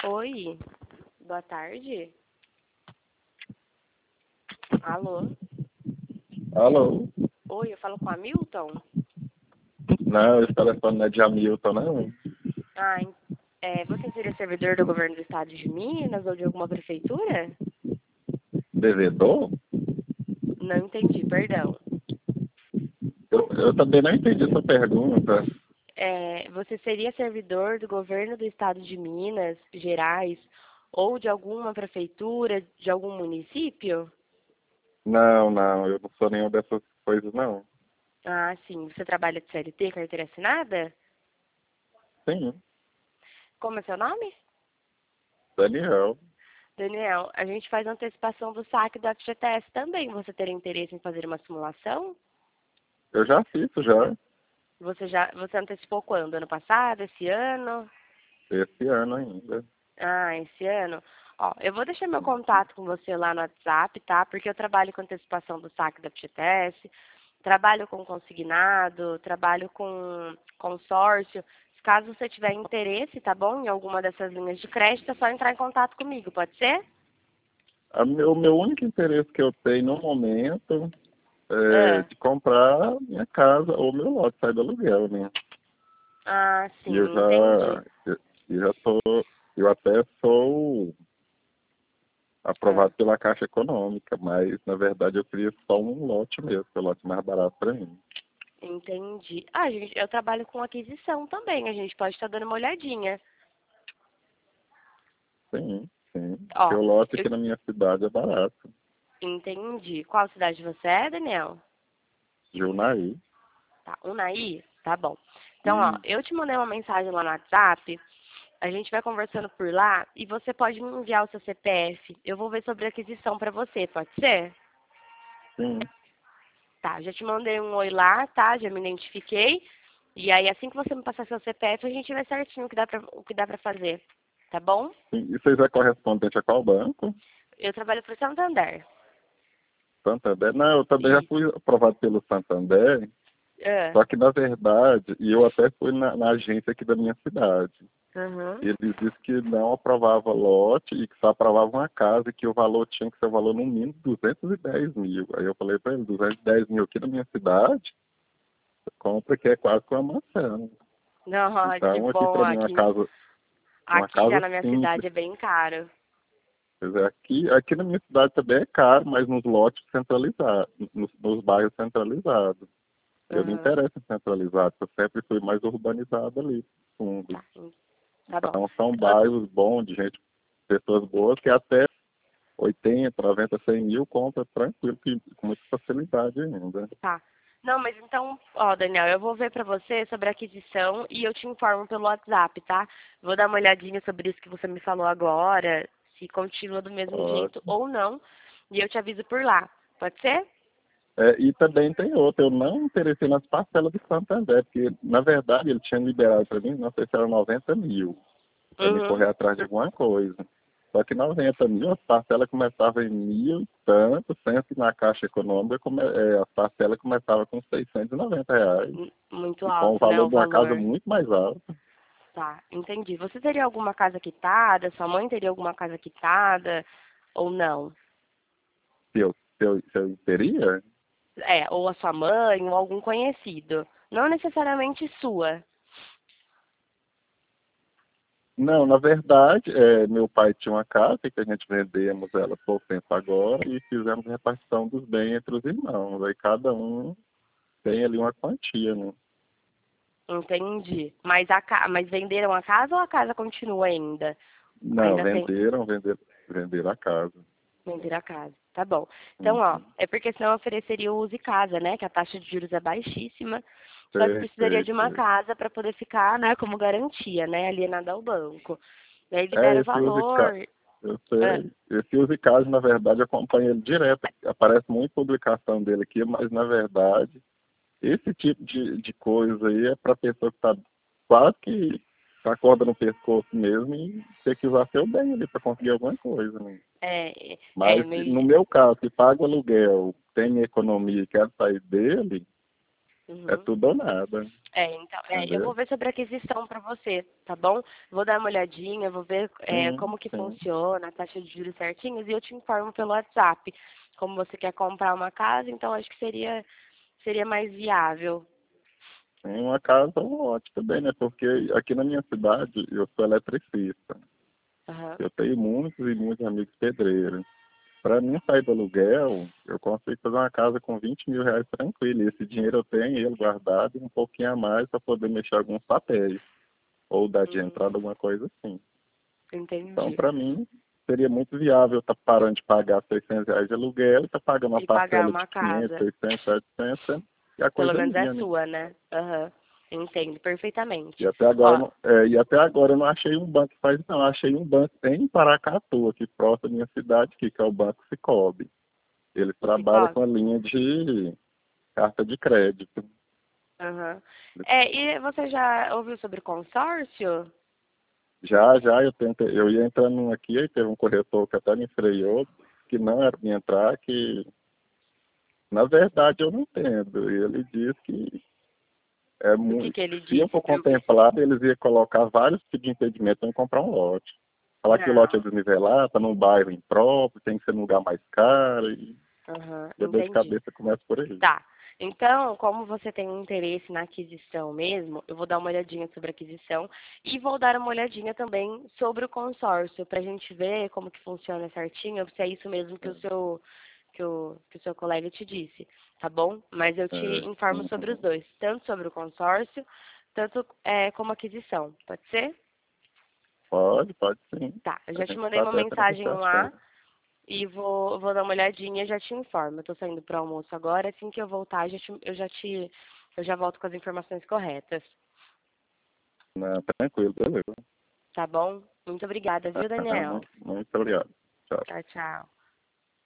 Oi, boa tarde. Alô? Alô? Oi, eu falo com a Milton? Não, esse telefone não é de Hamilton, não. Ah, você seria servidor do governo do estado de Minas ou de alguma prefeitura? Devedor? Não entendi, perdão. Eu também não entendi essa pergunta. Você seria servidor do governo do estado de Minas Gerais ou de alguma prefeitura, de algum município? Não, eu não sou nenhuma dessas coisas, não. Ah, sim. Você trabalha de CLT, carteira assinada? Sim, Como é seu nome? Daniel. Daniel, a gente faz antecipação do saque do FGTS também. Você teria interesse em fazer uma simulação? Eu já fiz isso já, Você antecipou quando? Ano passado? Esse ano? esse ano ainda. Ah, esse ano? Ó, eu vou deixar meu contato com você lá no WhatsApp, tá? Porque eu trabalho com antecipação do saque da FGTS, trabalho com consignado, trabalho com consórcio. Caso você tiver interesse, tá bom? Em alguma dessas linhas de crédito, é só entrar em contato comigo, pode ser? O meu único interesse que eu tenho no momento é Ah, de comprar minha casa ou meu lote, sair do aluguel, né? E eu sim, entendi. já, eu já tô, eu até sou Ah, aprovado pela Caixa Econômica, mas na verdade eu queria só um lote mesmo, que é o lote mais barato para mim. entendi. Ah, gente, eu trabalho com aquisição também, a gente pode estar dando uma olhadinha. Sim. Porque Ó, o lote eu aqui na minha cidade é barato. entendi. Qual cidade você é, Daniel? Junaí. Tá, Unai? Tá bom. Então, ó, E eu te mandei uma mensagem lá no WhatsApp, a gente vai conversando por lá e você pode me enviar o seu CPF. Eu vou ver sobre a aquisição pra você, pode ser? sim, Tá, já te mandei um oi lá, tá? Já me identifiquei. E aí, assim que você me passar seu CPF, a gente vê certinho o que dá pra fazer. Tá bom? sim. E vocês é correspondente a qual banco? Eu trabalho pro Santander. Santander? Não, eu também já Isso. fui aprovado pelo Santander, É. só que na verdade, e eu até fui na agência aqui da minha cidade. Uhum. Eles disseram que não aprovava lote e que só aprovava uma casa e que o valor tinha que ser o valor no mínimo 210 mil. Aí eu falei para ele, 210 mil aqui na minha cidade, compra que é quase que uma mansão. Não, que Então aqui bom. para mim uma Aqui já casa na minha simples. cidade é bem caro. Quer dizer, aqui na minha cidade também é caro, mas nos lotes centralizados, nos bairros centralizados. Eu me Uhum. interesso em centralizado, porque eu sempre fui mais urbanizado ali, fundo. Tá, tá bom. Então são Eu- bairros bons, de gente, pessoas boas, que até 80, 90, 100 mil compra tranquilo, com muita facilidade ainda. Tá. Não, mas então, ó, Daniel, eu vou ver pra você sobre a aquisição e eu te informo pelo WhatsApp, tá? Vou dar uma olhadinha sobre isso que você me falou agora, se continua do mesmo jeito Ótimo. ou não, e eu te aviso por lá. Pode ser? E também tem outro, eu não me interessei nas parcelas do Santander, porque na verdade ele tinha liberado para mim, não sei se era 90 mil, para me Uhum. correr atrás de alguma coisa. Só que 90 mil, as parcelas começavam em mil e tanto, sendo que na Caixa Econômica as parcelas começavam com R$ 690. Muito E com o alto, né, valor o de uma casa valor. muito mais alto. Tá, entendi. Você teria alguma casa quitada? Sua mãe teria alguma casa quitada? Ou não? Se eu teria? Ou a sua mãe, ou algum conhecido. Não necessariamente sua. Não, na verdade, meu pai tinha uma casa que a gente vendemos ela há pouco tempo agora e fizemos repartição dos bens entre os irmãos. Aí cada um tem ali uma quantia, né? Entendi. Mas venderam a casa ou a casa continua ainda? Não, Ainda tem. venderam a casa. Vender a casa. Tá bom. Então, ó, Uhum. é porque senão eu ofereceria o Use Casa, né? Que a taxa de juros é baixíssima. Só que Sei, precisaria sei, de uma sei. casa para poder ficar, né, como garantia, né? Alienada ao banco. E aí libera o Esse use casa, valor. eu Ah, sei. Esse use casa, na verdade, eu acompanho ele direto. Aparece muita publicação dele aqui, mas na verdade esse tipo de coisa aí é para pessoa que está quase que com a corda no pescoço mesmo e ter que usar seu bem ali para conseguir alguma coisa, né? é Mas meio. no meu caso, se pago aluguel, tenho economia e quero sair dele, É Uhum. tudo ou nada, Então, eu vou entendeu? ver sobre a aquisição para você, tá bom? Vou dar uma olhadinha, vou ver Sim, como que sim. funciona, a taxa de juros certinhos, e eu te informo pelo WhatsApp. Como você quer comprar uma casa, então acho que seria mais viável. Em uma casa, ótimo também, né? Porque aqui na minha cidade, eu sou eletricista. Aham. Eu tenho muitos e muitos amigos pedreiros. Para mim sair do aluguel, eu consigo fazer uma casa com 20 mil reais tranquilo. E esse dinheiro eu tenho ele guardado e um pouquinho a mais para poder mexer alguns papéis. Ou dar de entrada, alguma coisa assim. Então, Entendi. para mim, seria muito viável estar parando de pagar R$ 600 de aluguel e estar pagando uma E pagar parcela de uma 500, casa. 600, 700, e a Pelo coisa menos é linda, né? sua, né? Aham. Entendo E perfeitamente. até agora, Ó, e até agora eu não achei um banco que faz, não. Achei um banco em Paracatu, aqui próximo da minha cidade, que é o Banco Sicoob. Ele o trabalha Sicoob? com a linha de carta de crédito. Aham. E você já ouviu sobre consórcio? Já, eu ia entrando num aqui, aí teve um corretor que até me freou, que não era para entrar, que na verdade eu não entendo. E ele diz que é O que muito, que ele se eu disse for para eu ver se... contemplado, eles iam colocar vários tipos de impedimento em comprar um lote. Falar que o lote é Não. desnivelado, está num bairro impróprio, tem que ser num lugar mais caro, Aham, e a dor de entendi. cabeça começa por aí. Tá. Então, como você tem um interesse na aquisição mesmo, eu vou dar uma olhadinha sobre a aquisição e vou dar uma olhadinha também sobre o consórcio, para a gente ver como que funciona certinho, se é isso mesmo que o seu colega te disse, tá bom? Mas eu te informo sobre os Uhum. dois, tanto sobre o consórcio, tanto como a aquisição. Pode ser? Pode sim. Tá. Eu A já te gente mandei uma trata tudo mensagem lá. certinho. E vou dar uma olhadinha e já te informo. Eu tô saindo para o almoço agora, assim que eu voltar, eu já volto com as informações corretas. Não, tranquilo, beleza. Tá bom? Muito obrigada, viu, Aham, Daniel? muito obrigado. Tchau. Tchau, tchau.